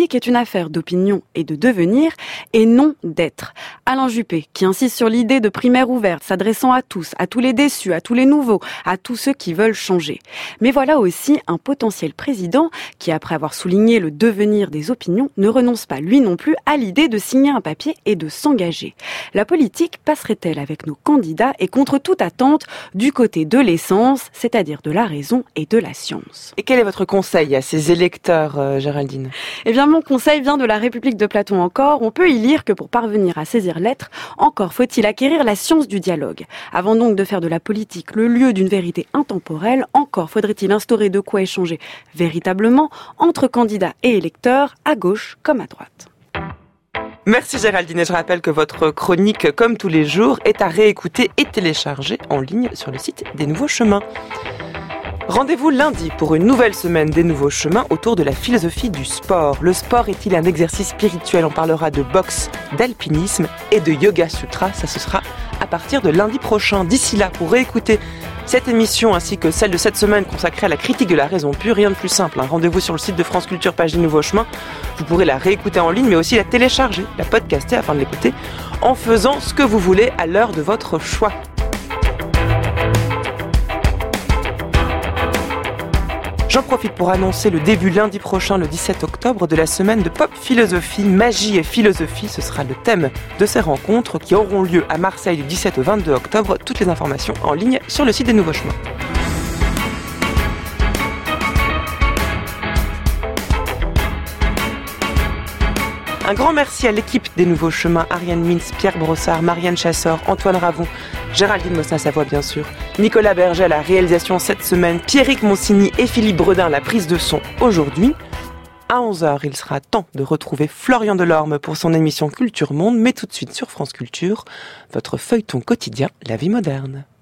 Speaker 9: politique est une affaire d'opinion et de devenir, et non d'être. Alain Juppé, qui insiste sur l'idée de primaire ouverte, s'adressant à tous les déçus, à tous les nouveaux, à tous ceux qui veulent changer. Mais voilà aussi un potentiel président qui, après avoir souligné le devenir des opinions, ne renonce pas lui non plus à l'idée de signer un papier et de s'engager. La politique passerait-elle avec nos candidats et contre toute attente du côté de l'essence, c'est-à-dire de la raison et de la science?
Speaker 1: Et quel est votre conseil à ces électeurs, Géraldine?
Speaker 9: Eh bien, mon conseil vient de la République de Platon encore. On peut y lire que pour parvenir à saisir l'être, encore faut-il acquérir la science du dialogue. Avant donc de faire de la politique le lieu d'une vérité intemporelle, encore faudrait-il instaurer de quoi échanger véritablement entre candidats et électeurs, à gauche comme à droite.
Speaker 1: Merci Géraldine, et je rappelle que votre chronique, comme tous les jours, est à réécouter et télécharger en ligne sur le site des Nouveaux Chemins. Rendez-vous lundi pour une nouvelle semaine des Nouveaux Chemins autour de la philosophie du sport. Le sport est-il un exercice spirituel? On parlera de boxe, d'alpinisme et de yoga sutra. Ça, ce sera à partir de lundi prochain. D'ici là, pour réécouter cette émission ainsi que celle de cette semaine consacrée à la critique de la raison pure, rien de plus simple. Rendez-vous sur le site de France Culture, page des Nouveaux Chemins. Vous pourrez la réécouter en ligne, mais aussi la télécharger, la podcaster afin de l'écouter en faisant ce que vous voulez à l'heure de votre choix. J'en profite pour annoncer le début lundi prochain, le 17 octobre, de la semaine de pop philosophie, magie et philosophie. Ce sera le thème de ces rencontres qui auront lieu à Marseille du 17 au 22 octobre. Toutes les informations en ligne sur le site des Nouveaux Chemins. Un grand merci à l'équipe des Nouveaux Chemins, Ariane Mintz, Pierre Brossard, Marianne Chassor, Antoine Ravon, Géraldine Mossin-Savoie bien sûr, Nicolas Berger à la réalisation cette semaine, Pierrick Monsigny et Philippe Bredin à la prise de son aujourd'hui. À 11h, il sera temps de retrouver Florian Delorme pour son émission Culture Monde, mais tout de suite sur France Culture, votre feuilleton quotidien, La vie moderne.